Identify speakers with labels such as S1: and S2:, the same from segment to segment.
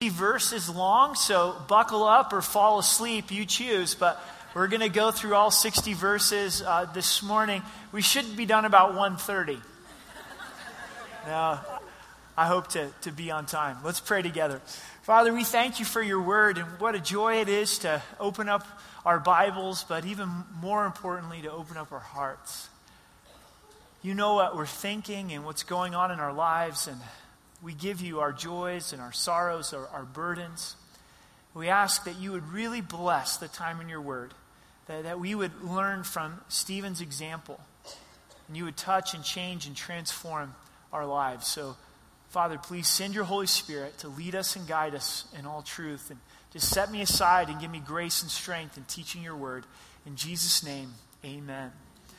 S1: Verses long, so buckle up or fall asleep, you choose. But we're going to go through all 60 verses this morning. We should be done about 1:30. Now, I hope to be on time. Let's pray together. Father, we thank you for your word, and what a joy it is to open up our Bibles, but even more importantly, to open up our hearts. You know what we're thinking and what's going on in our lives, and we give you our joys and our sorrows, our burdens. We ask that you would really bless the time in your word, that we would learn from Stephen's example, and you would touch and change and transform our lives. So, Father, please send your Holy Spirit to lead us and guide us in all truth, and just set me aside and give me grace and strength in teaching your word. In Jesus' name, amen.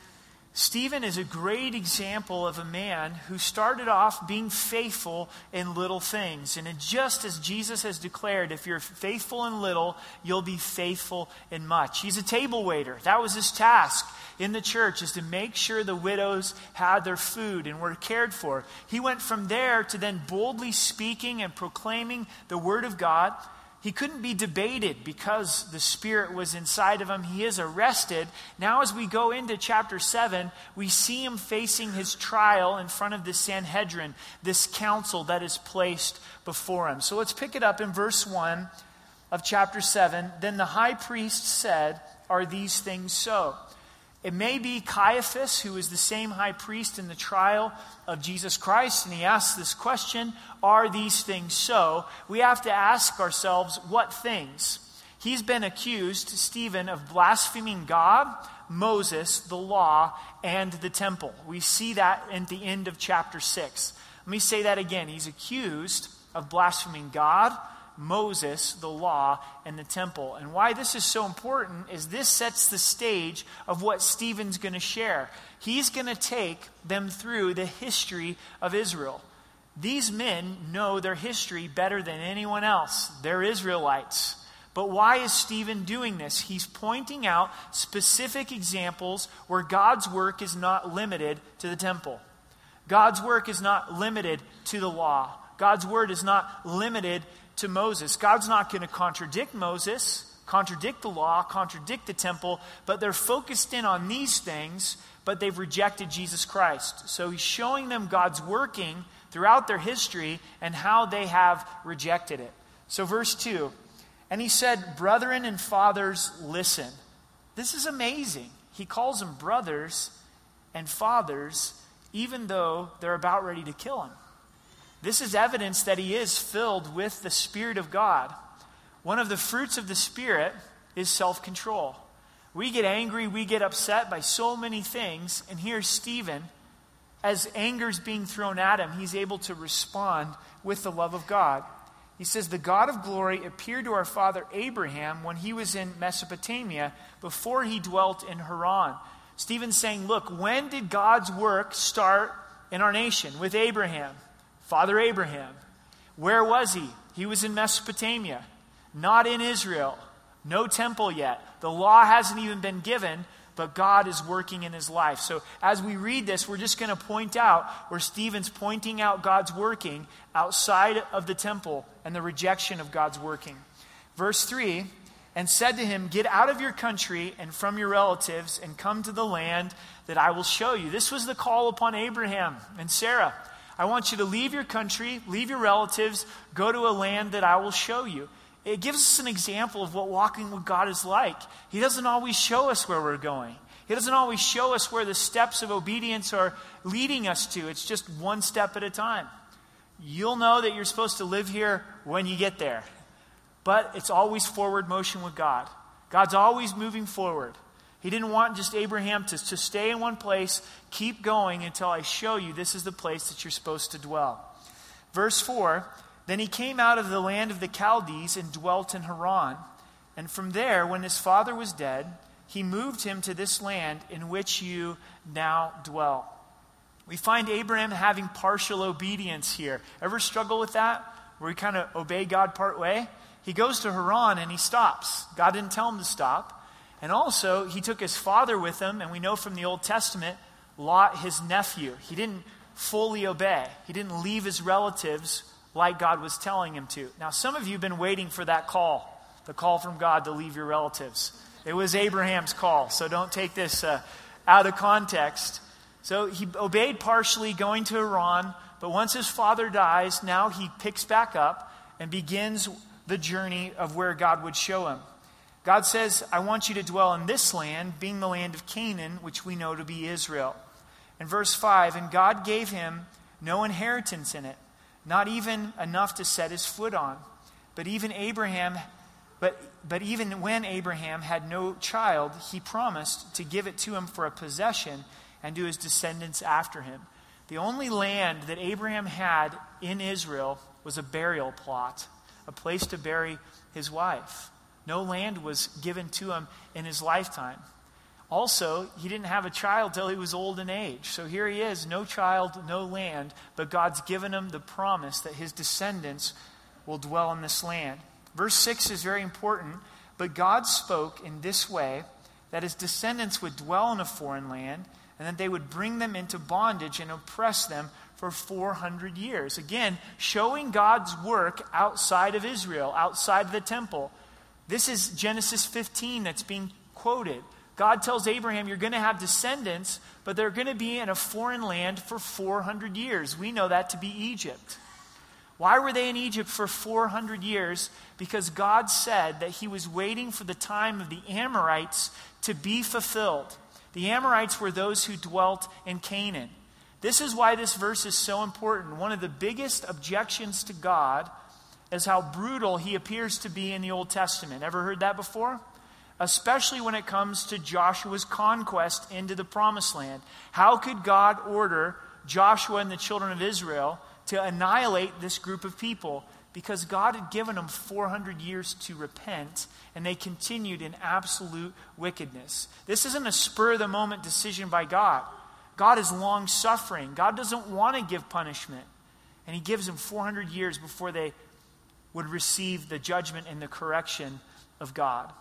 S1: Stephen is a great example of a man who started off being faithful in little things. And just as Jesus has declared, if you're faithful in little, you'll be faithful in much. He's a table waiter. That was his task in the church, is to make sure the widows had their food and were cared for. He went from there to then boldly speaking and proclaiming the word of God. He couldn't be debated because the Spirit was inside of him. He is arrested. Now as we go into chapter 7, we see him facing his trial in front of the Sanhedrin, this council that is placed before him. So let's pick it up in verse 1 of chapter 7. Then the high priest said, "Are these things so?" It may be Caiaphas, who is the same high priest in the trial of Jesus Christ, and he asks this question, are these things so? We have to ask ourselves, what things? He's been accused, Stephen, of blaspheming God, Moses, the law, and the temple. We see that at the end of chapter 6. Let me say that again. He's accused of blaspheming God, Moses, the law, and the temple. And why this is so important is this sets the stage of what Stephen's going to share. He's going to take them through the history of Israel. These men know their history better than anyone else. They're Israelites. But why is Stephen doing this? He's pointing out specific examples where God's work is not limited to the temple. God's work is not limited to the law. God's word is not limited to Moses. God's not going to contradict Moses, contradict the law, contradict the temple, but they're focused in on these things, but they've rejected Jesus Christ. So he's showing them God's working throughout their history and how they have rejected it. So verse 2, and he said, "Brethren and fathers, listen." This is amazing. He calls them brothers and fathers, even though they're about ready to kill him. This is evidence that he is filled with the Spirit of God. One of the fruits of the Spirit is self-control. We get angry, we get upset by so many things, and here's Stephen, as anger's being thrown at him, he's able to respond with the love of God. He says, "The God of glory appeared to our father Abraham when he was in Mesopotamia, before he dwelt in Haran." Stephen's saying, look, when did God's work start in our nation? With Abraham. Father Abraham. Where was he? He was in Mesopotamia, not in Israel. No temple yet. The law hasn't even been given, but God is working in his life. So as we read this, we're just going to point out where Stephen's pointing out God's working outside of the temple and the rejection of God's working. Verse 3, and said to him, "Get out of your country and from your relatives and come to the land that I will show you." This was the call upon Abraham and Sarah. I want you to leave your country, leave your relatives, go to a land that I will show you. It gives us an example of what walking with God is like. He doesn't always show us where we're going. He doesn't always show us where the steps of obedience are leading us to. It's just one step at a time. You'll know that you're supposed to live here when you get there. But it's always forward motion with God. God's always moving forward. He didn't want just Abraham to stay in one place, keep going until I show you this is the place that you're supposed to dwell. Verse 4, then he came out of the land of the Chaldees and dwelt in Haran. And from there, when his father was dead, he moved him to this land in which you now dwell. We find Abraham having partial obedience here. Ever struggle with that? Where we kind of obey God part way? He goes to Haran and he stops. God didn't tell him to stop. And also, he took his father with him, and we know from the Old Testament, Lot, his nephew. He didn't fully obey. He didn't leave his relatives like God was telling him to. Now, some of you have been waiting for that call, the call from God to leave your relatives. It was Abraham's call, so don't take this out of context. So he obeyed partially, going to Haran, but once his father dies, now he picks back up and begins the journey of where God would show him. God says, I want you to dwell in this land, being the land of Canaan, which we know to be Israel. In verse 5, and God gave him no inheritance in it, not even enough to set his foot on. But even when Abraham had no child, he promised to give it to him for a possession and to his descendants after him. The only land that Abraham had in Israel was a burial plot, a place to bury his wife. No land was given to him in his lifetime. Also, he didn't have a child till he was old in age. So here he is, no child, no land, but God's given him the promise that his descendants will dwell in this land. Verse 6 is very important. But God spoke in this way, that his descendants would dwell in a foreign land, and that they would bring them into bondage and oppress them for 400 years. Again, showing God's work outside of Israel, outside of the temple. This is Genesis 15 that's being quoted. God tells Abraham, you're going to have descendants, but they're going to be in a foreign land for 400 years. We know that to be Egypt. Why were they in Egypt for 400 years? Because God said that he was waiting for the time of the Amorites to be fulfilled. The Amorites were those who dwelt in Canaan. This is why this verse is so important. One of the biggest objections to God is how brutal he appears to be in the Old Testament. Ever heard that before? Especially when it comes to Joshua's conquest into the Promised Land. How could God order Joshua and the children of Israel to annihilate this group of people? Because God had given them 400 years to repent, and they continued in absolute wickedness. This isn't a spur-of-the-moment decision by God. God is long-suffering. God doesn't want to give punishment. And he gives them 400 years before they would receive the judgment and the correction of God.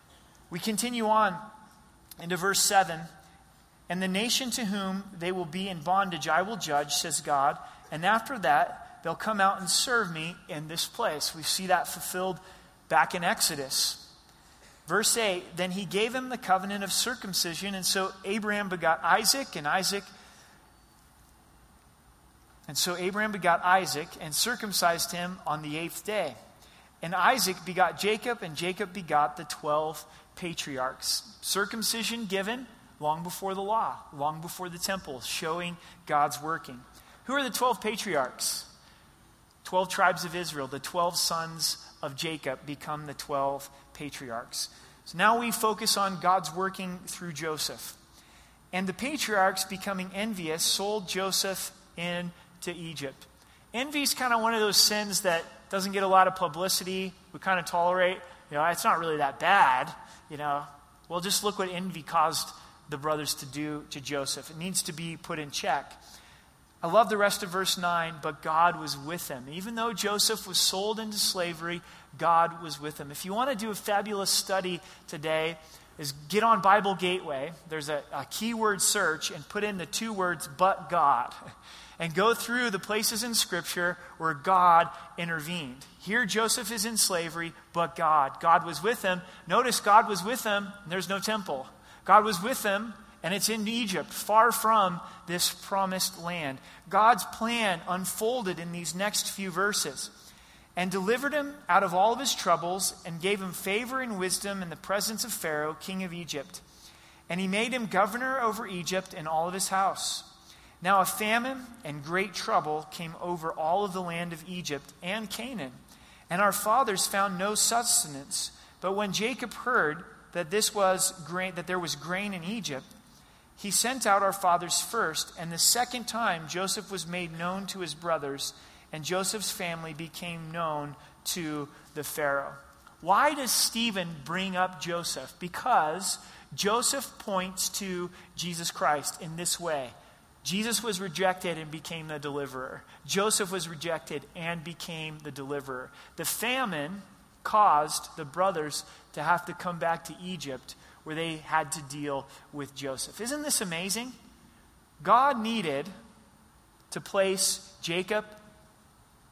S1: We continue on into verse 7. And the nation to whom they will be in bondage I will judge, says God. And after that, they'll come out and serve me in this place. We see that fulfilled back in Exodus. Verse 8, then he gave him the covenant of circumcision. And so Abraham begot Isaac, and circumcised him on the 8th day. And Isaac begot Jacob, and Jacob begot the 12 patriarchs. Circumcision given long before the law, long before the temple, showing God's working. Who are the 12 patriarchs? 12 tribes of Israel, the 12 sons of Jacob become the 12 patriarchs. So now we focus on God's working through Joseph. And the patriarchs, becoming envious, sold Joseph into Egypt. Envy is kind of one of those sins that doesn't get a lot of publicity. We kind of tolerate. It's not really that bad. Well, just look what envy caused the brothers to do to Joseph. It needs to be put in check. I love the rest of verse 9, but God was with him. Even though Joseph was sold into slavery, God was with him. If you want to do a fabulous study today, is get on Bible Gateway. There's a keyword search and put in the 2 words, but God. And go through the places in Scripture where God intervened. Here Joseph is in slavery, but God. God was with him. Notice God was with him, and there's no temple. God was with him, and it's in Egypt, far from this promised land. God's plan unfolded in these next few verses. And delivered him out of all of his troubles, and gave him favor and wisdom in the presence of Pharaoh, king of Egypt. And he made him governor over Egypt and all of his house. Now a famine and great trouble came over all of the land of Egypt and Canaan. And our fathers found no sustenance. But when Jacob heard that there was grain in Egypt, he sent out our fathers first, and the second time Joseph was made known to his brothers, and Joseph's family became known to the Pharaoh. Why does Stephen bring up Joseph? Because Joseph points to Jesus Christ in this way. Jesus was rejected and became the deliverer. Joseph was rejected and became the deliverer. The famine caused the brothers to have to come back to Egypt, where they had to deal with Joseph. Isn't this amazing? God needed to place Jacob,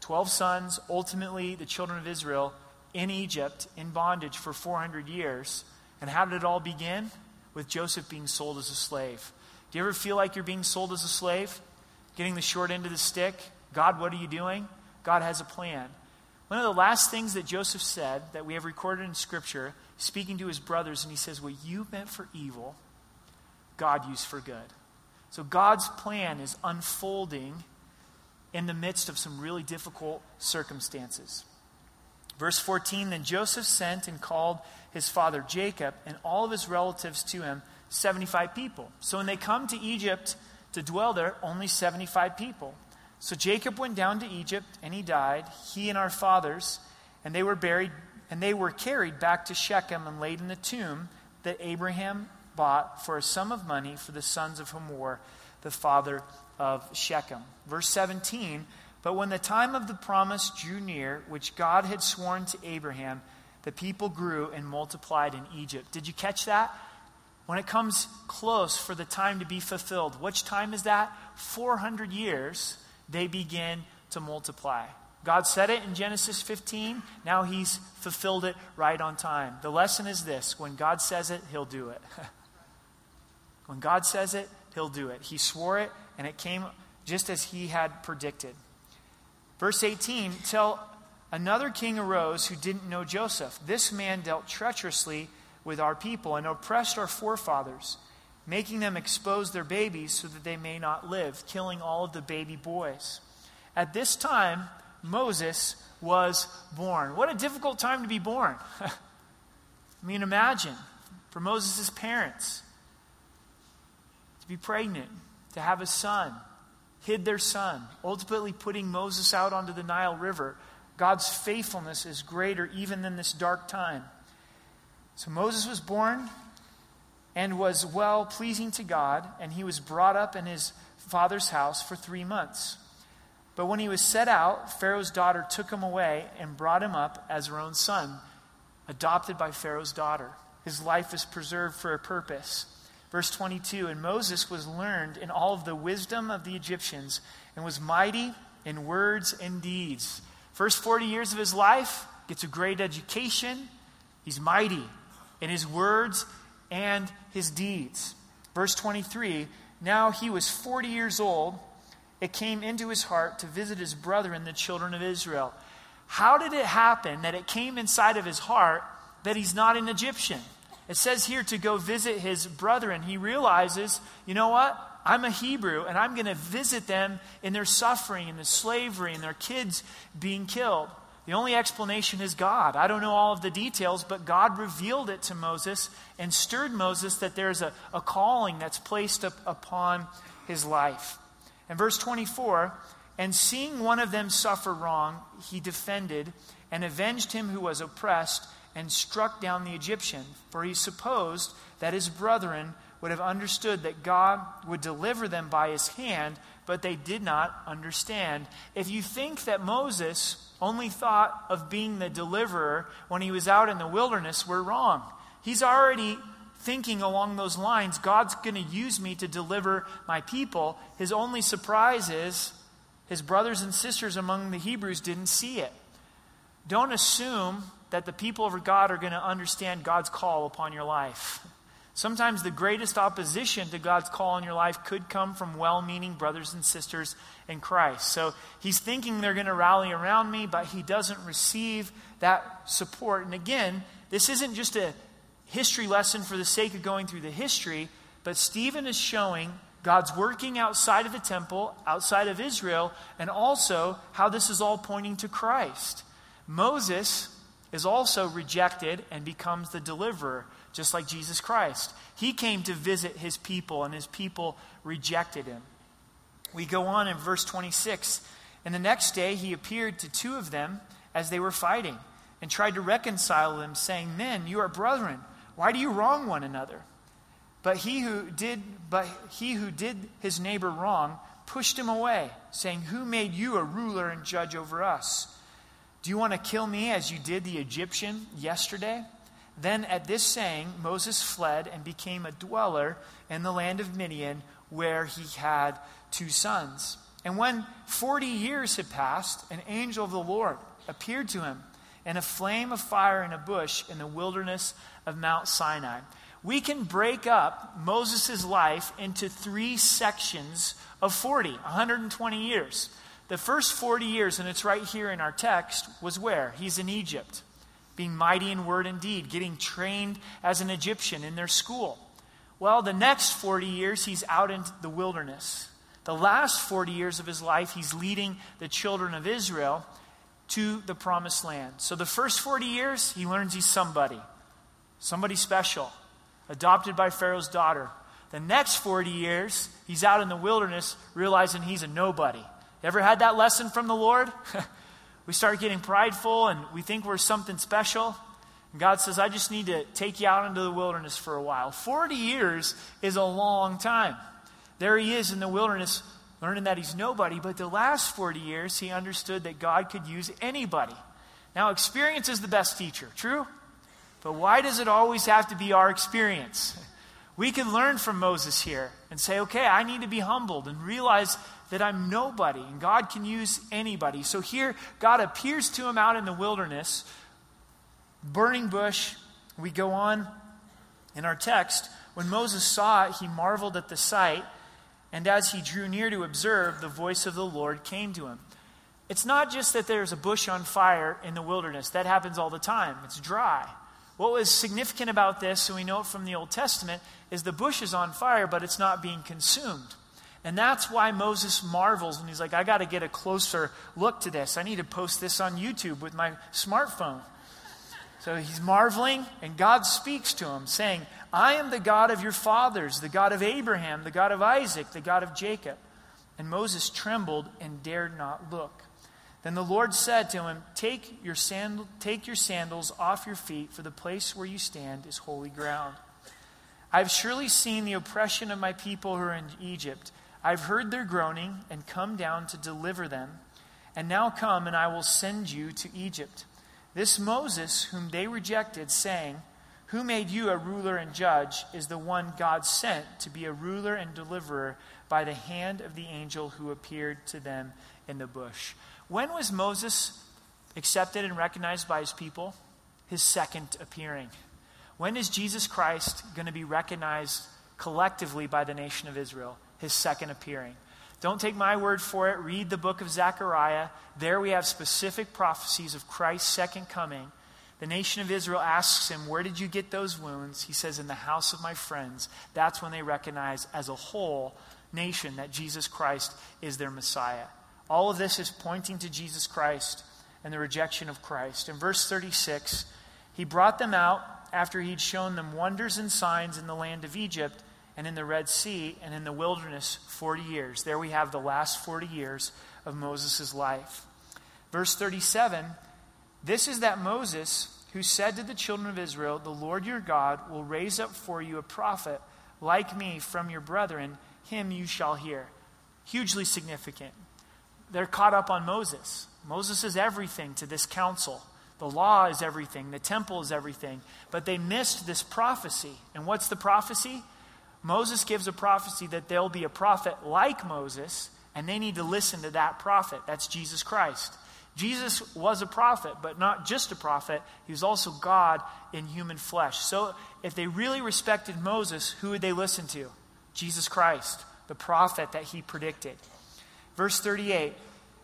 S1: 12 sons, ultimately the children of Israel in Egypt, in bondage for 400 years. And how did it all begin? With Joseph being sold as a slave. Do you ever feel like you're being sold as a slave? Getting the short end of the stick? God, what are you doing? God has a plan. One of the last things that Joseph said that we have recorded in Scripture, speaking to his brothers, and he says, what you meant for evil, God used for good. So God's plan is unfolding in the midst of some really difficult circumstances. Verse 14, then Joseph sent and called his father Jacob and all of his relatives to him, 75 people. So when they come to Egypt to dwell there, only 75 people. So Jacob went down to Egypt and he died, he and our fathers, and they were buried, and they were carried back to Shechem and laid in the tomb that Abraham bought for a sum of money for the sons of Hamor, the father of Shechem. Verse 17, but when the time of the promise drew near, which God had sworn to Abraham, the people grew and multiplied in Egypt. Did you catch that? When it comes close for the time to be fulfilled, which time is that? 400 years, they begin to multiply. God said it in Genesis 15. Now he's fulfilled it right on time. The lesson is this: when God says it, he'll do it. When God says it, he'll do it. He swore it, and it came just as he had predicted. Verse 18, till another king arose who didn't know Joseph. This man dealt treacherously with our people and oppressed our forefathers, making them expose their babies so that they may not live, killing all of the baby boys. At this time, Moses was born. What a difficult time to be born. I mean, imagine for Moses' parents to be pregnant, to have a son, hid their son, ultimately putting Moses out onto the Nile River. God's faithfulness is greater even than this dark time. So Moses was born and was well pleasing to God, and he was brought up in his father's house for 3 months. But when he was set out, Pharaoh's daughter took him away and brought him up as her own son, adopted by Pharaoh's daughter. His life is preserved for a purpose. Verse 22, and Moses was learned in all of the wisdom of the Egyptians and was mighty in words and deeds. First 40 years of his life, gets a great education. He's mighty in his words and his deeds. Verse 23, now he was 40 years old. It came into his heart to visit his brethren, the children of Israel. How did it happen that it came inside of his heart that he's not an Egyptian? It says here to go visit his brethren. He realizes, you know what? I'm a Hebrew, and I'm going to visit them in their suffering, in the slavery, and their kids being killed. The only explanation is God. I don't know all of the details, but God revealed it to Moses and stirred Moses that there's a calling that's placed upon his life. And verse 24, and seeing one of them suffer wrong, he defended and avenged him who was oppressed and struck down the Egyptian. For he supposed that his brethren would have understood that God would deliver them by his hand, but they did not understand. If you think that Moses only thought of being the deliverer when he was out in the wilderness, we're wrong. He's already thinking along those lines. God's going to use me to deliver my people. His only surprise is his brothers and sisters among the Hebrews didn't see it. Don't assume that the people of God are going to understand God's call upon your life. Sometimes the greatest opposition to God's call on your life could come from well-meaning brothers and sisters in Christ. So he's thinking they're going to rally around me, but he doesn't receive that support. And again, this isn't just a history lesson for the sake of going through the history, but Stephen is showing God's working outside of the temple, outside of Israel, and also how this is all pointing to Christ. Moses is also rejected and becomes the deliverer, just like Jesus Christ. He came to visit his people, and his people rejected him. We go on in verse 26. And the next day he appeared to two of them as they were fighting, and tried to reconcile them, saying, men, you are brethren. Why do you wrong one another? But he who did his neighbor wrong pushed him away, saying, who made you a ruler and judge over us? Do you want to kill me as you did the Egyptian yesterday? Then at this saying, Moses fled and became a dweller in the land of Midian, where he had 2 sons. And when 40 years had passed, an angel of the Lord appeared to him in a flame of fire in a bush in the wilderness of Mount Sinai. We can break up Moses' life into 3 sections of 40, 120 years. The first 40 years, and it's right here in our text, was where? He's in Egypt, being mighty in word and deed, getting trained as an Egyptian in their school. Well, the next 40 years, he's out in the wilderness. The last 40 years of his life, he's leading the children of Israel to the promised land. So the first 40 years, he learns he's somebody special, adopted by Pharaoh's daughter. The next 40 years, he's out in the wilderness realizing he's a nobody. Ever had that lesson from the Lord? We start getting prideful and we think we're something special. And God says, I just need to take you out into the wilderness for a while. 40 years is a long time. There he is in the wilderness, learning that he's nobody. But the last 40 years, he understood that God could use anybody. Now, experience is the best teacher, true? But why does it always have to be our experience? We can learn from Moses here and say, okay, I need to be humbled and realize that I'm nobody, and God can use anybody. So here, God appears to him out in the wilderness, burning bush. We go on in our text. When Moses saw it, he marveled at the sight, and as he drew near to observe, the voice of the Lord came to him. It's not just that there's a bush on fire in the wilderness. That happens all the time. It's dry. What was significant about this, and we know it from the Old Testament, is the bush is on fire, but it's not being consumed. And that's why Moses marvels, and he's like, I got to get a closer look to this. I need to post this on YouTube with my smartphone. So he's marveling, and God speaks to him, saying, I am the God of your fathers, the God of Abraham, the God of Isaac, the God of Jacob. And Moses trembled and dared not look. Then the Lord said to him, Take your sandals off your feet, for the place where you stand is holy ground. I have surely seen the oppression of my people who are in Egypt. I've heard their groaning and come down to deliver them. And now come, and I will send you to Egypt. This Moses, whom they rejected, saying, Who made you a ruler and judge, is the one God sent to be a ruler and deliverer by the hand of the angel who appeared to them in the bush. When was Moses accepted and recognized by his people? His second appearing. When is Jesus Christ going to be recognized collectively by the nation of Israel? His second appearing. Don't take my word for it. Read the book of Zechariah. There we have specific prophecies of Christ's second coming. The nation of Israel asks him, where did you get those wounds? He says, in the house of my friends. That's when they recognize as a whole nation that Jesus Christ is their Messiah. All of this is pointing to Jesus Christ and the rejection of Christ. In verse 36, he brought them out after he'd shown them wonders and signs in the land of Egypt and in the Red Sea and in the wilderness 40 years. There we have the last 40 years of Moses' life. Verse 37, this is that Moses who said to the children of Israel, the Lord your God will raise up for you a prophet like me from your brethren. Him you shall hear. Hugely significant. They're caught up on Moses. Moses is everything to this council. The law is everything. The temple is everything. But they missed this prophecy. And what's the prophecy? Moses gives a prophecy that there'll be a prophet like Moses, and they need to listen to that prophet. That's Jesus Christ. Jesus was a prophet, but not just a prophet. He was also God in human flesh. So if they really respected Moses, who would they listen to? Jesus Christ, the prophet that he predicted. Verse 38,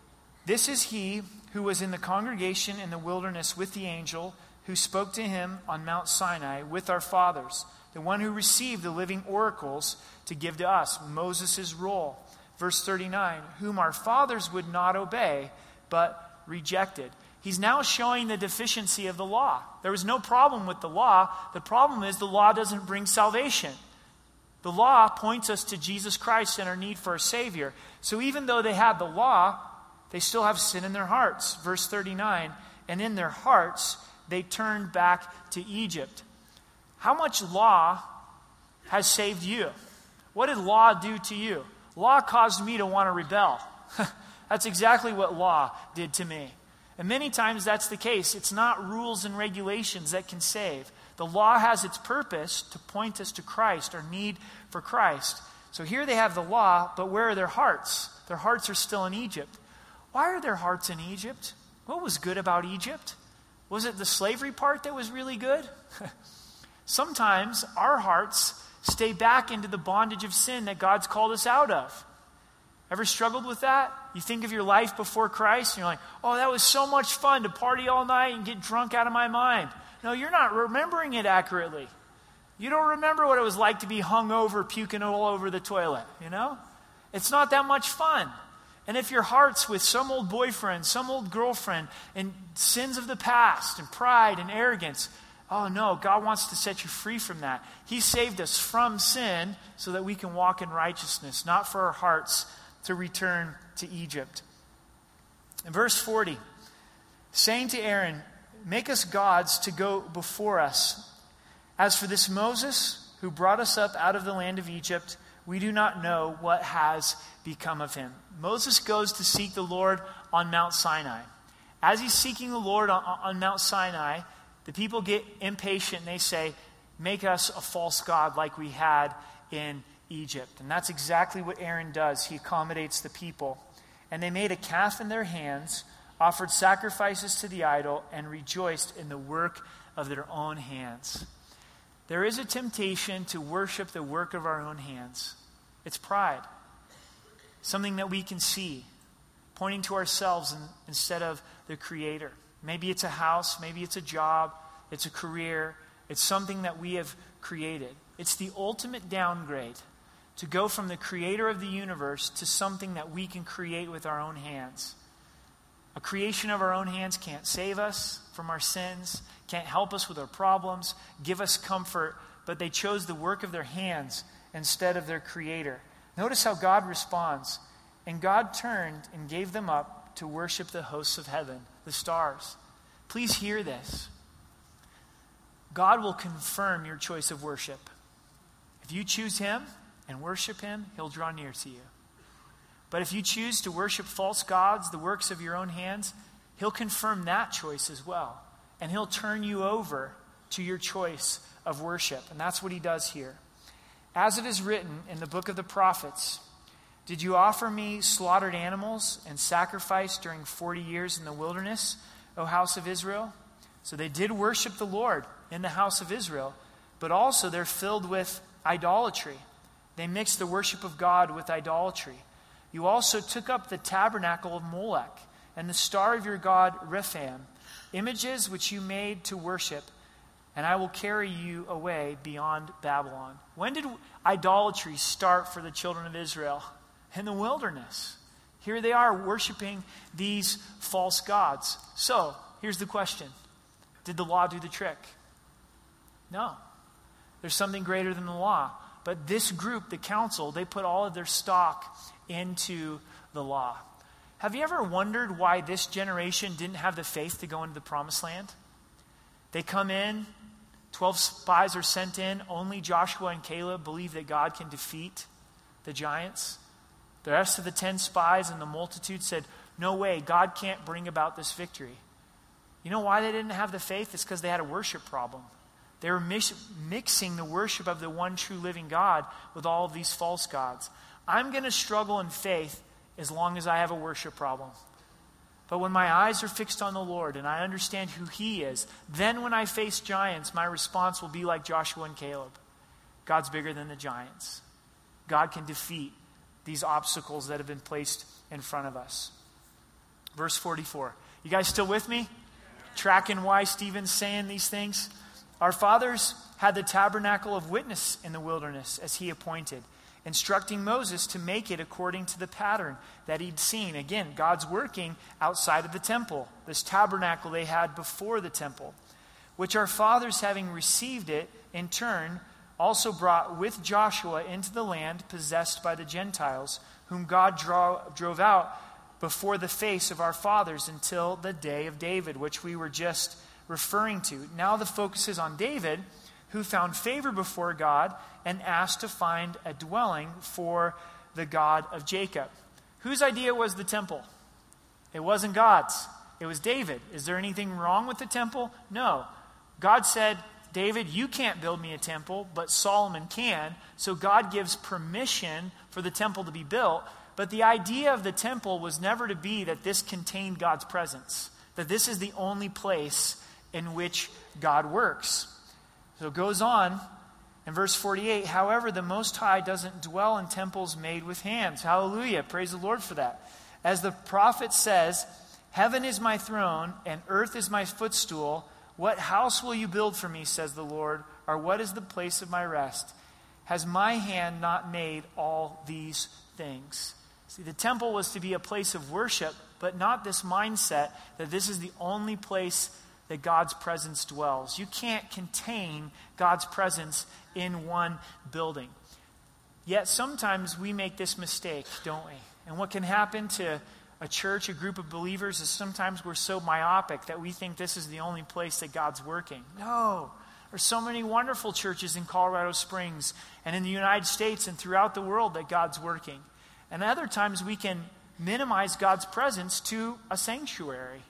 S1: this is he who was in the congregation in the wilderness with the angel who spoke to him on Mount Sinai with our fathers, the one who received the living oracles to give to us, Moses' role. Verse 39, whom our fathers would not obey, but rejected. He's now showing the deficiency of the law. There was no problem with the law. The problem is the law doesn't bring salvation. The law points us to Jesus Christ and our need for a Savior. So even though they had the law, they still have sin in their hearts. Verse 39, and in their hearts they turned back to Egypt. How much law has saved you? What did law do to you? Law caused me to want to rebel. That's exactly what law did to me. And many times that's the case. It's not rules and regulations that can save. The law has its purpose to point us to Christ, our need for Christ. So here they have the law, but where are their hearts? Their hearts are still in Egypt. Why are their hearts in Egypt? What was good about Egypt? Was it the slavery part that was really good? Sometimes our hearts stay back into the bondage of sin that God's called us out of. Ever struggled with that? You think of your life before Christ, and you're like, oh, that was so much fun to party all night and get drunk out of my mind. No, you're not remembering it accurately. You don't remember what it was like to be hungover, puking all over the toilet, you know? It's not that much fun. And if your heart's with some old boyfriend, some old girlfriend, and sins of the past, and pride and arrogance, oh no, God wants to set you free from that. He saved us from sin so that we can walk in righteousness, not for our hearts to return to Egypt. In verse 40, saying to Aaron, make us gods to go before us. As for this Moses, who brought us up out of the land of Egypt, we do not know what has become of him. Moses goes to seek the Lord on Mount Sinai. As he's seeking the Lord on Mount Sinai, the people get impatient and they say, make us a false god like we had in Egypt. And that's exactly what Aaron does. He accommodates the people. And they made a calf in their hands, offered sacrifices to the idol, and rejoiced in the work of their own hands. There is a temptation to worship the work of our own hands. It's pride. Something that we can see, pointing to ourselves instead of the Creator. Maybe it's a house, maybe it's a job, it's a career, it's something that we have created. It's the ultimate downgrade to go from the Creator of the universe to something that we can create with our own hands. A creation of our own hands can't save us from our sins, can't help us with our problems, give us comfort, but they chose the work of their hands instead of their Creator. Notice how God responds. And God turned and gave them up to worship the hosts of heaven, the stars. Please hear this. God will confirm your choice of worship. If you choose Him and worship Him, He'll draw near to you. But if you choose to worship false gods, the works of your own hands, He'll confirm that choice as well. And He'll turn you over to your choice of worship. And that's what He does here. As it is written in the book of the prophets, did you offer me slaughtered animals and sacrifice during 40 years in the wilderness, O house of Israel? So they did worship the Lord in the house of Israel, but also they're filled with idolatry. They mix the worship of God with idolatry. You also took up the tabernacle of Molech and the star of your god Rephaim, images which you made to worship, and I will carry you away beyond Babylon. When did idolatry start for the children of Israel? In the wilderness. Here they are worshiping these false gods. So, here's the question. Did the law do the trick? No. There's something greater than the law. But this group, the council, they put all of their stock into the law. Have you ever wondered why this generation didn't have the faith to go into the promised land? They come in, 12 spies are sent in, only Joshua and Caleb believe that God can defeat the giants. The rest of the 10 spies and the multitude said, no way, God can't bring about this victory. You know why they didn't have the faith? It's because they had a worship problem. They were mixing the worship of the one true living God with all of these false gods. I'm going to struggle in faith as long as I have a worship problem. But when my eyes are fixed on the Lord and I understand who He is, then when I face giants, my response will be like Joshua and Caleb. God's bigger than the giants. God can defeat these obstacles that have been placed in front of us. Verse 44. You guys still with me? Tracking why Stephen's saying these things? Our fathers had the tabernacle of witness in the wilderness as He appointed, instructing Moses to make it according to the pattern that he'd seen. Again, God's working outside of the temple, this tabernacle they had before the temple, which our fathers, having received it in turn, also brought with Joshua into the land possessed by the Gentiles, whom God drove out before the face of our fathers until the day of David, which we were just referring to. Now the focus is on David, who found favor before God and asked to find a dwelling for the God of Jacob. Whose idea was the temple? It wasn't God's. It was David. Is there anything wrong with the temple? No. God said, David, you can't build me a temple, but Solomon can. So God gives permission for the temple to be built. But the idea of the temple was never to be that this contained God's presence, that this is the only place in which God works. So it goes on in verse 48, however, the Most High doesn't dwell in temples made with hands. Hallelujah. Praise the Lord for that. As the prophet says, heaven is my throne and earth is my footstool. What house will you build for me, says the Lord, or what is the place of my rest? Has my hand not made all these things? See, the temple was to be a place of worship, but not this mindset that this is the only place that God's presence dwells. You can't contain God's presence in one building. Yet sometimes we make this mistake, don't we? And what can happen to a church, a group of believers, is sometimes we're so myopic that we think this is the only place that God's working. No. There's so many wonderful churches in Colorado Springs and in the United States and throughout the world that God's working. And other times we can minimize God's presence to a sanctuary.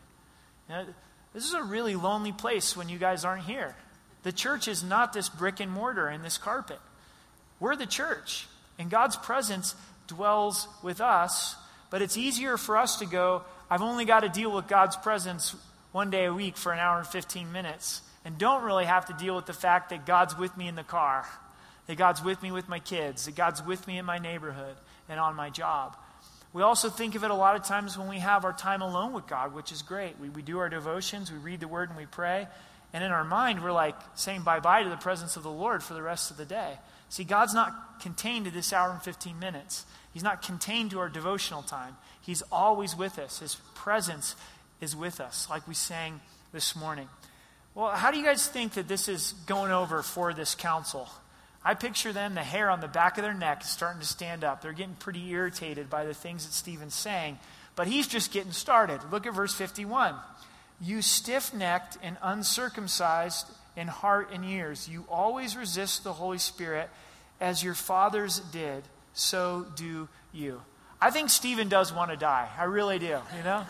S1: This is a really lonely place when you guys aren't here. The church is not this brick and mortar and this carpet. We're the church, and God's presence dwells with us, but it's easier for us to go, I've only got to deal with God's presence one day a week for an hour and 15 minutes, and don't really have to deal with the fact that God's with me in the car, that God's with me with my kids, that God's with me in my neighborhood and on my job. We also think of it a lot of times when we have our time alone with God, which is great. We do our devotions, we read the Word, and we pray. And in our mind, we're like saying bye-bye to the presence of the Lord for the rest of the day. See, God's not contained to this hour and 15 minutes. He's not contained to our devotional time. He's always with us. His presence is with us, like we sang this morning. Well, how do you guys think that this is going over for this council? I picture them, the hair on the back of their neck is starting to stand up. They're getting pretty irritated by the things that Stephen's saying. But he's just getting started. Look at verse 51. You stiff-necked and uncircumcised in heart and ears, you always resist the Holy Spirit as your fathers did, so do you. I think Stephen does want to die. I really do,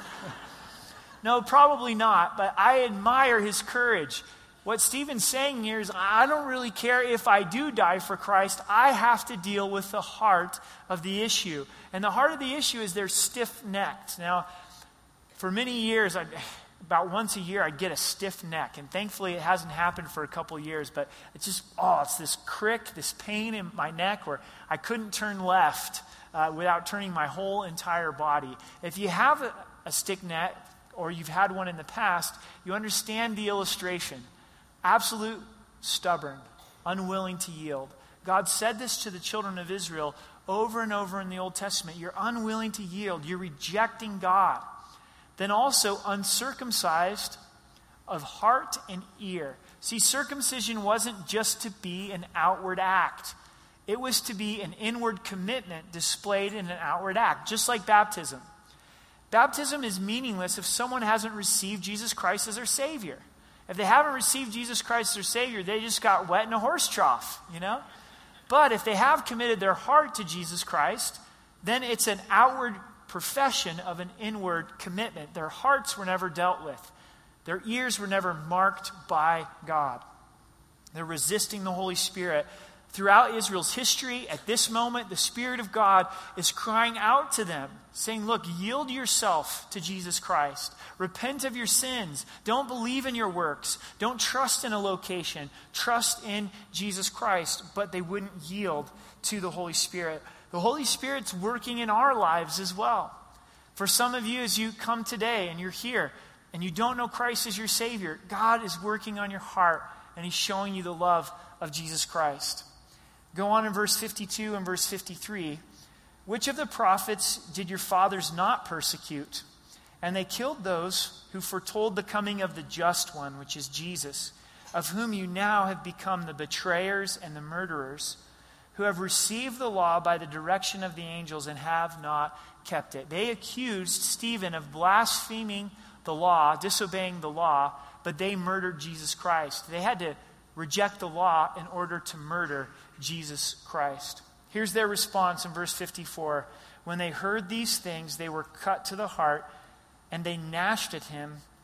S1: No, probably not, but I admire his courage. What Stephen's saying here is, I don't really care if I do die for Christ. I have to deal with the heart of the issue. And the heart of the issue is they're stiff-necked. Now, for many years, about once a year, I'd get a stiff neck. And thankfully, it hasn't happened for a couple years. But it's just, it's this crick, this pain in my neck where I couldn't turn left without turning my whole entire body. If you have a stiff neck, or you've had one in the past, you understand the illustration. Absolute stubborn, unwilling to yield. God said this to the children of Israel over and over in the Old Testament. You're unwilling to yield. You're rejecting God. Then also uncircumcised of heart and ear. See, circumcision wasn't just to be an outward act. It was to be an inward commitment displayed in an outward act, just like baptism. Baptism is meaningless if someone hasn't received Jesus Christ as their Savior. If they haven't received Jesus Christ as their Savior, they just got wet in a horse trough, But if they have committed their heart to Jesus Christ, then it's an outward profession of an inward commitment. Their hearts were never dealt with. Their ears were never marked by God. They're resisting the Holy Spirit. Throughout Israel's history, at this moment, the Spirit of God is crying out to them, saying, look, yield yourself to Jesus Christ. Repent of your sins. Don't believe in your works. Don't trust in a location. Trust in Jesus Christ. But they wouldn't yield to the Holy Spirit. The Holy Spirit's working in our lives as well. For some of you, as you come today and you're here and you don't know Christ as your Savior, God is working on your heart and He's showing you the love of Jesus Christ. Go on in verse 52 and verse 53. Which of the prophets did your fathers not persecute? And they killed those who foretold the coming of the just one, which is Jesus, of whom you now have become the betrayers and the murderers, who have received the law by the direction of the angels and have not kept it. They accused Stephen of blaspheming the law, disobeying the law, but they murdered Jesus Christ. They had to reject the law in order to murder Jesus Christ. Here's their response in verse 54. When they heard these things, they were cut to the heart, and they gnashed at him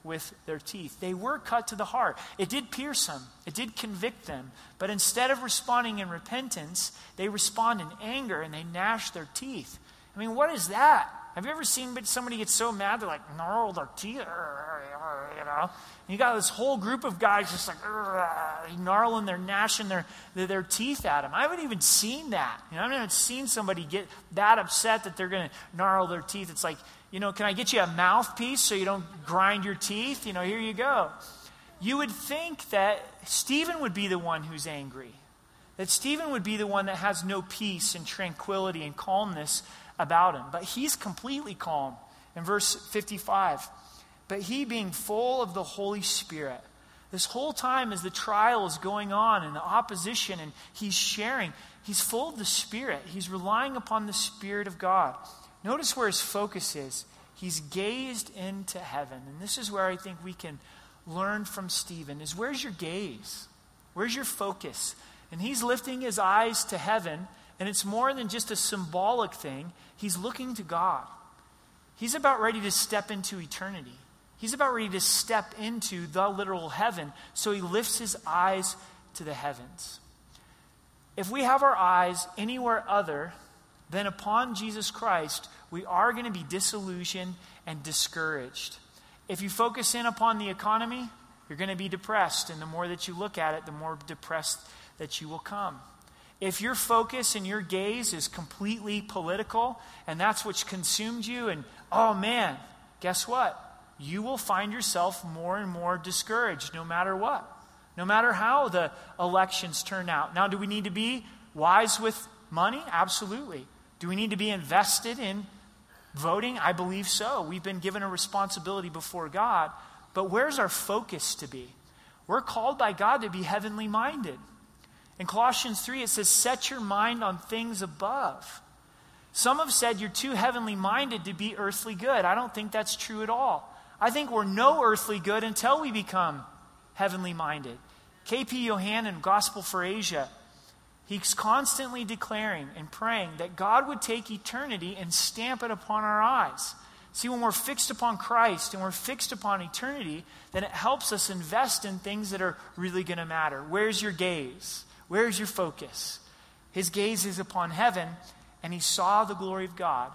S1: with their teeth. They were cut to the heart. It did pierce them. It did convict them. But instead of responding in repentance, they respond in anger and they gnash their teeth. I mean, what is that? Have you ever seen somebody get so mad they're like, gnarl their teeth, you know? And you got this whole group of guys just like, gnarling, they're gnashing their teeth at them. I haven't even seen that. You know, I haven't even seen somebody get that upset that they're going to gnarl their teeth. It's like, you know, can I get you a mouthpiece so you don't grind your teeth? You know, here you go. You would think that Stephen would be the one who's angry. That Stephen would be the one that has no peace and tranquility and calmness about him. But he's completely calm. In verse 55, but he being full of the Holy Spirit. This whole time as the trial is going on and the opposition and he's sharing, he's full of the Spirit. He's relying upon the Spirit of God. Notice where his focus is. He's gazed into heaven. And this is where I think we can learn from Stephen is where's your gaze? Where's your focus? And he's lifting his eyes to heaven. And it's more than just a symbolic thing. He's looking to God. He's about ready to step into eternity. He's about ready to step into the literal heaven. So he lifts his eyes to the heavens. If we have our eyes anywhere other than upon Jesus Christ, we are going to be disillusioned and discouraged. If you focus in upon the economy, you're going to be depressed. And the more that you look at it, the more depressed that you will come. If your focus and your gaze is completely political and that's what's consumed you and, oh man, guess what? You will find yourself more and more discouraged no matter what. No matter how the elections turn out. Now, do we need to be wise with money? Absolutely. Do we need to be invested in voting? I believe so. We've been given a responsibility before God. But where's our focus to be? We're called by God to be heavenly minded. In Colossians 3, it says, set your mind on things above. Some have said you're too heavenly minded to be earthly good. I don't think that's true at all. I think we're no earthly good until we become heavenly minded. K.P. Yohannan, Gospel for Asia, he's constantly declaring and praying that God would take eternity and stamp it upon our eyes. See, when we're fixed upon Christ and we're fixed upon eternity, then it helps us invest in things that are really going to matter. Where's your gaze? Where's your focus? His gaze is upon heaven, and he saw the glory of God.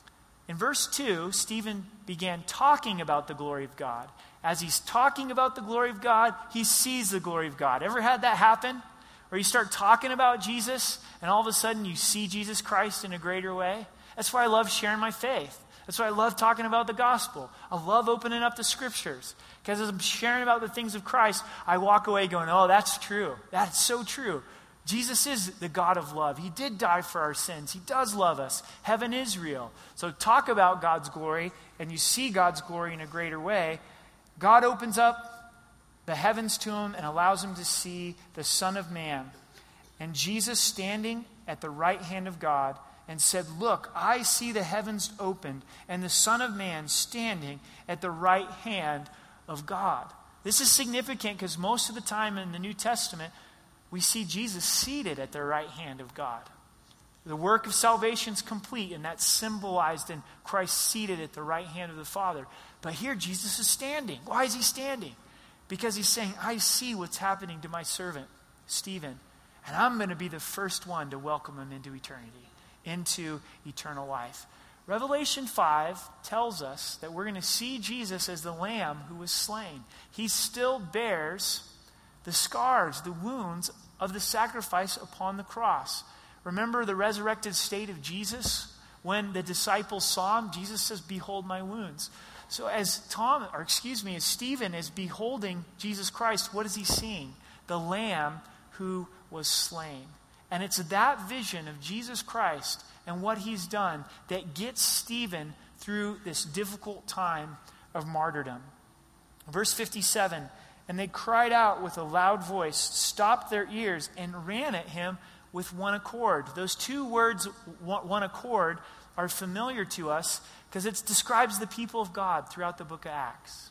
S1: In verse 2, Stephen began talking about the glory of God. As he's talking about the glory of God, he sees the glory of God. Ever had that happen? Where you start talking about Jesus, and all of a sudden you see Jesus Christ in a greater way? That's why I love sharing my faith. That's why I love talking about the gospel. I love opening up the scriptures. Because as I'm sharing about the things of Christ, I walk away going, oh, that's true. That's so true. Jesus is the God of love. He did die for our sins. He does love us. Heaven is real. So talk about God's glory, and you see God's glory in a greater way. God opens up the heavens to him and allows him to see the Son of Man. And Jesus standing at the right hand of God and said, look, I see the heavens opened and the Son of Man standing at the right hand of God. This is significant because most of the time in the New Testament, we see Jesus seated at the right hand of God. The work of salvation is complete, and that's symbolized in Christ seated at the right hand of the Father. But here Jesus is standing. Why is he standing? Because he's saying, I see what's happening to my servant, Stephen, and I'm going to be the first one to welcome him into eternity, into eternal life. Revelation 5 tells us that we're going to see Jesus as the Lamb who was slain. He still bears the scars, the wounds of the sacrifice upon the cross. Remember the resurrected state of Jesus? When the disciples saw him, Jesus says, behold my wounds. So as Stephen is beholding Jesus Christ, what is he seeing? The Lamb who was slain. And it's that vision of Jesus Christ and what he's done that gets Stephen through this difficult time of martyrdom. Verse 57, and they cried out with a loud voice, stopped their ears, and ran at him with one accord. Those two words, one accord, are familiar to us because it describes the people of God throughout the book of Acts.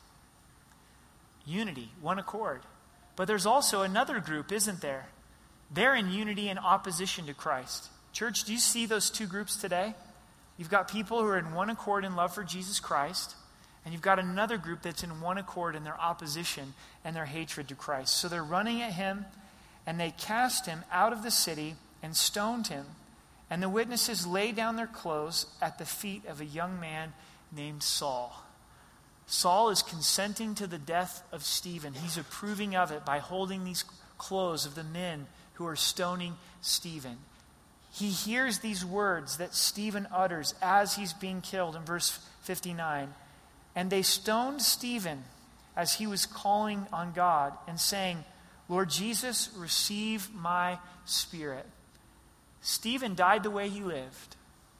S1: Unity, one accord. But there's also another group, isn't there? They're in unity and opposition to Christ. Church, do you see those two groups today? You've got people who are in one accord in love for Jesus Christ, And you've got another group that's in one accord in their opposition and their hatred to Christ. So they're running at him, and they cast him out of the city and stoned him. And the witnesses laid down their clothes at the feet of a young man named Saul. Saul is consenting to the death of Stephen. He's approving of it by holding these clothes of the men who are stoning Stephen. He hears these words that Stephen utters as he's being killed in verse 59. And they stoned Stephen as he was calling on God and saying, Lord Jesus, receive my spirit. Stephen died the way he lived.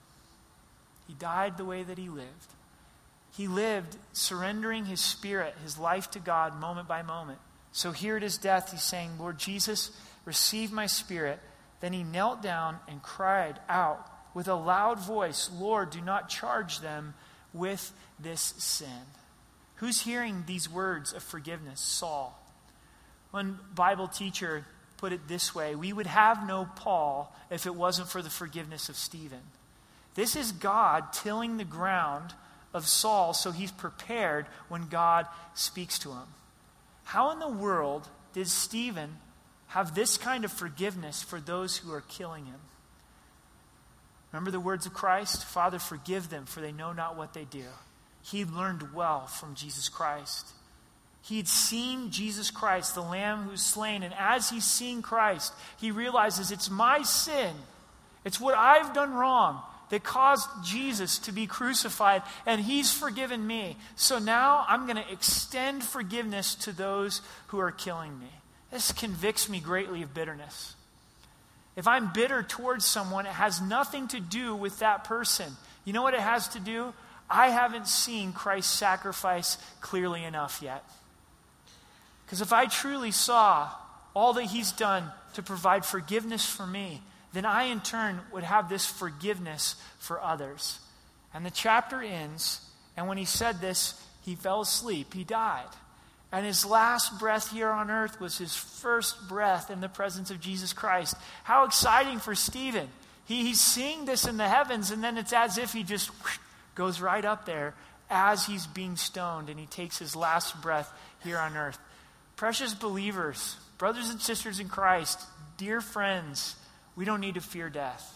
S1: He died the way that he lived. He lived surrendering his spirit, his life to God moment by moment. So here at his death, he's saying, Lord Jesus, receive my spirit. Then he knelt down and cried out with a loud voice, Lord, do not charge them with this sin. Who's hearing these words of forgiveness? Saul. One Bible teacher put it this way: we would have no Paul if it wasn't for the forgiveness of Stephen. This is God tilling the ground of Saul so he's prepared when God speaks to him. How in the world did Stephen have this kind of forgiveness for those who are killing him? Remember the words of Christ? Father, forgive them, for they know not what they do. He learned well from Jesus Christ. He'd seen Jesus Christ, the Lamb who's slain, and as he's seeing Christ, he realizes it's my sin. It's what I've done wrong that caused Jesus to be crucified, and he's forgiven me. So now I'm going to extend forgiveness to those who are killing me. This convicts me greatly of bitterness. If I'm bitter towards someone, it has nothing to do with that person. You know what it has to do? I haven't seen Christ's sacrifice clearly enough yet. Because if I truly saw all that he's done to provide forgiveness for me, then I in turn would have this forgiveness for others. And the chapter ends, and when he said this, he fell asleep. He died. And his last breath here on earth was his first breath in the presence of Jesus Christ. How exciting for Stephen. He's seeing this in the heavens, and then it's as if he just goes right up there as he's being stoned, and he takes his last breath here on earth. Precious believers, brothers and sisters in Christ, dear friends, we don't need to fear death.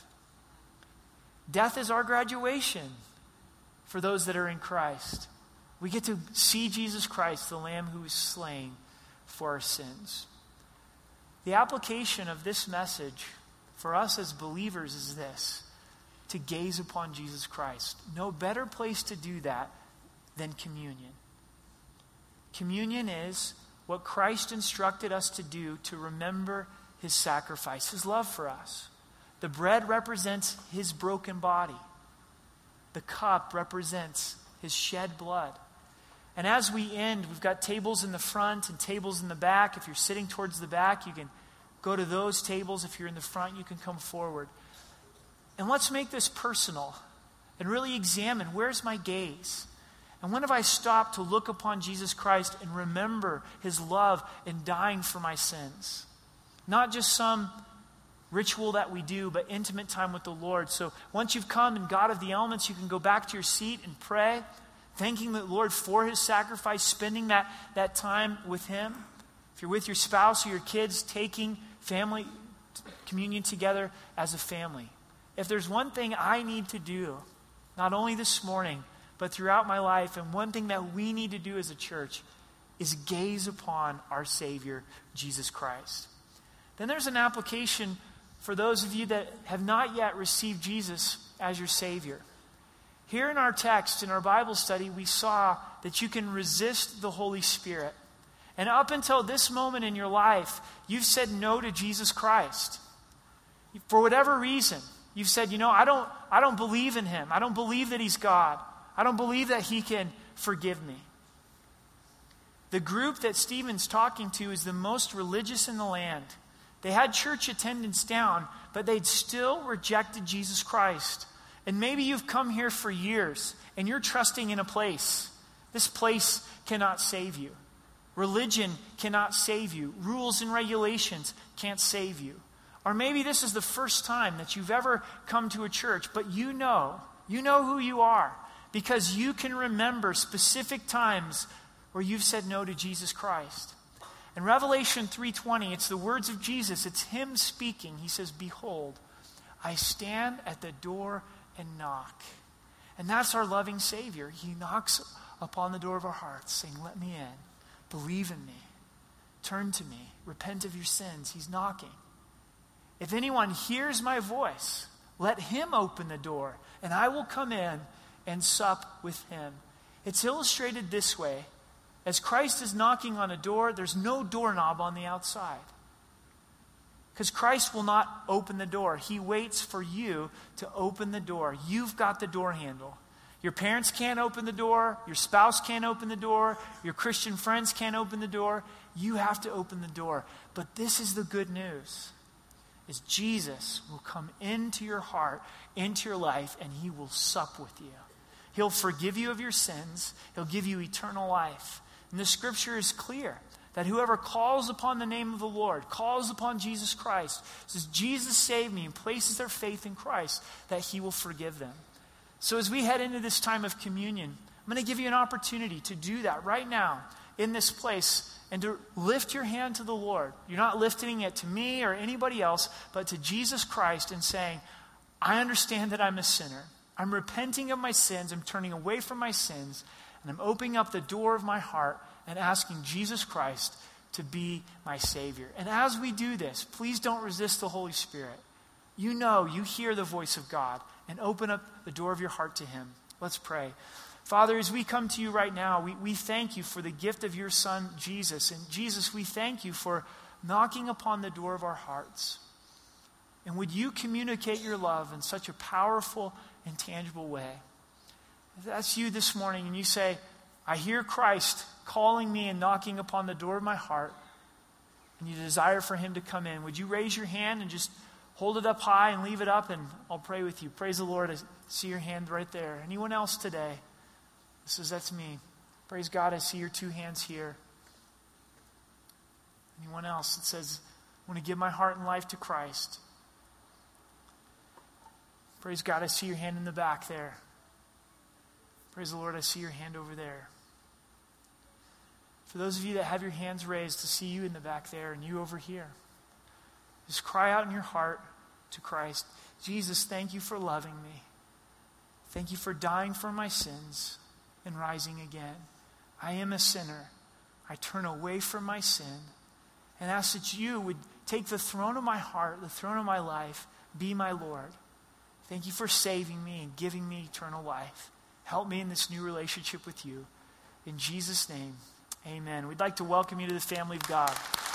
S1: Death is our graduation for those that are in Christ. We get to see Jesus Christ, the Lamb who was slain for our sins. The application of this message for us as believers is this: to gaze upon Jesus Christ. No better place to do that than communion. Communion is what Christ instructed us to do to remember his sacrifice, his love for us. The bread represents his broken body. The cup represents his shed blood. And as we end, we've got tables in the front and tables in the back. If you're sitting towards the back, you can go to those tables. If you're in the front, you can come forward. And let's make this personal and really examine, where's my gaze? And when have I stopped to look upon Jesus Christ and remember his love in dying for my sins? Not just some ritual that we do, but intimate time with the Lord. So once you've come and God of the elements, you can go back to your seat and pray, thanking the Lord for his sacrifice, spending that time with him. If you're with your spouse or your kids, taking family communion together as a family. If there's one thing I need to do, not only this morning, but throughout my life, and one thing that we need to do as a church, is gaze upon our Savior, Jesus Christ. Then there's an application for those of you that have not yet received Jesus as your Savior. Here in our text, in our Bible study, we saw that you can resist the Holy Spirit. And up until this moment in your life, you've said no to Jesus Christ. For whatever reason, you've said, I don't believe in him. I don't believe that he's God. I don't believe that he can forgive me. The group that Stephen's talking to is the most religious in the land. They had church attendance down, but they'd still rejected Jesus Christ. And maybe you've come here for years and you're trusting in a place. This place cannot save you. Religion cannot save you. Rules and regulations can't save you. Or maybe this is the first time that you've ever come to a church, but you know who you are. because you can remember specific times where you've said no to Jesus Christ. In Revelation 3:20, it's the words of Jesus. It's him speaking. He says, "Behold, I stand at the door and knock." And that's our loving Savior. He knocks upon the door of our hearts, saying, "Let me in. Believe in me. Turn to me. Repent of your sins." He's knocking. If anyone hears my voice, let him open the door, and I will come in and sup with him. It's illustrated this way. As Christ is knocking on a door, there's no doorknob on the outside. Because Christ will not open the door. He waits for you to open the door. You've got the door handle. Your parents can't open the door. Your spouse can't open the door. Your Christian friends can't open the door. You have to open the door. But this is the good news, is Jesus will come into your heart, into your life, and he will sup with you. He'll forgive you of your sins. He'll give you eternal life. And the scripture is clear that whoever calls upon the name of the Lord, calls upon Jesus Christ, says, "Jesus save me," and places their faith in Christ, that he will forgive them. So as we head into this time of communion, I'm going to give you an opportunity to do that right now in this place and to lift your hand to the Lord. You're not lifting it to me or anybody else, but to Jesus Christ and saying, "I understand that I'm a sinner. I'm repenting of my sins. I'm turning away from my sins. And I'm opening up the door of my heart and asking Jesus Christ to be my Savior." And as we do this, please don't resist the Holy Spirit. You know, you hear the voice of God, and open up the door of your heart to him. Let's pray. Father, as we come to you right now, we thank you for the gift of your Son, Jesus. And Jesus, we thank you for knocking upon the door of our hearts. And would you communicate your love in such a powerful and tangible way? If that's you this morning and you say, "I hear Christ calling me and knocking upon the door of my heart," and you desire for him to come in, would you raise your hand and just hold it up high and leave it up, and I'll pray with you. Praise the Lord. I see your hand right there. Anyone else today? That's me. Praise God, I see your two hands here. Anyone else that says, "I want to give my heart and life to Christ"? Praise God, I see your hand in the back there. Praise the Lord, I see your hand over there. For those of you that have your hands raised, to see you in the back there and you over here, just cry out in your heart to Christ. "Jesus, thank you for loving me. Thank you for dying for my sins and rising again. I am a sinner. I turn away from my sin and ask that you would take the throne of my heart, the throne of my life, be my Lord. Thank you for saving me and giving me eternal life. Help me in this new relationship with you. In Jesus' name, amen." We'd like to welcome you to the family of God.